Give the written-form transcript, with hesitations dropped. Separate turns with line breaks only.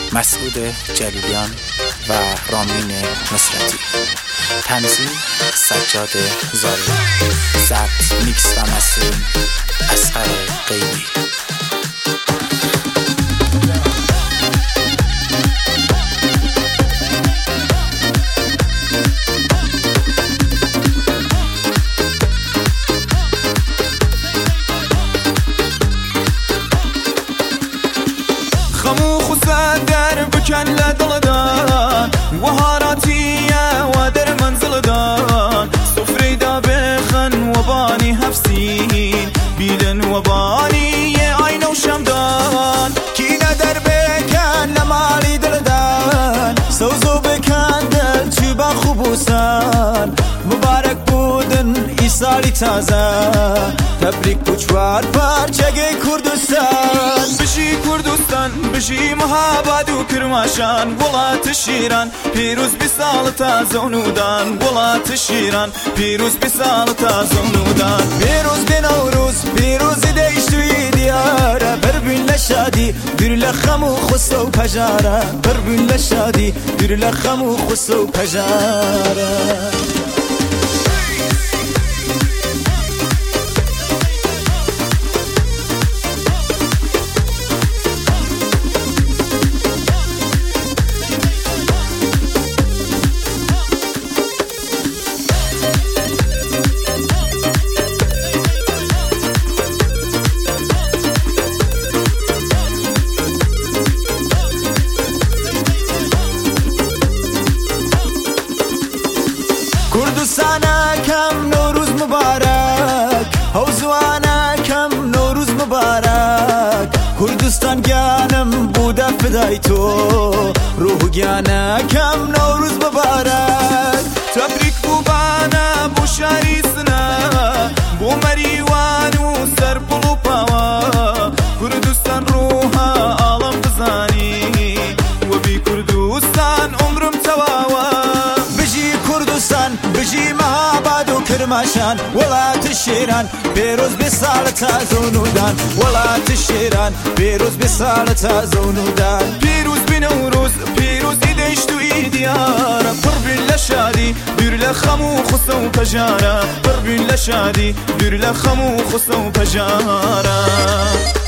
مسعود جلیلیان و رامین نصرتی. تنظیم سجاد زاری. ضبط، میکس و مسترینگ اصغر غیبی.
خمو خساد در بکن لدلدان وهاراتية ودر منزلدان صفري دا بخن وباني هفسين بيلن وباني عين وشمدان كينا در بكن لمالي دلدان سوزو بكن دل چوبا خبوسان مبارك بودن ایسالی تازه تبریک بچوار پارچگی کردستان بشی کردستان بشی مهاباد و کرماشان ولات شیران پیروز بسال تازه و نودان ولات شیران پیروز بسال تازه و نودان پیروز به نوروز پیروزی دیشتوی دیاره بربین لشادی بیر لخم و خسته و پجاره بربین لشادی بیر لخم و خسته و پجاره کردستانا کم نوروز مبارک حوزوانا کم نوروز مبارک کردستان گیانم بوده فدای تو روح گیانا کم نوروز مبارک تبریک بو بانا بو شاریسنا بو مریوان و سر پلو پاوا کردستان روحا عالم بزانی و بی کردستان عمرم تواوا بجي مهاباد و کرماشان ولات الشيران بيروز بسالة تازونودان ولات الشيران بيروز بسالة تازونودان بيروز بنوروز بيروز يديشتو ايديارا قرب لشادي بير لخمو خصو بجارا قرب لشادي بير لخمو خصو بجارا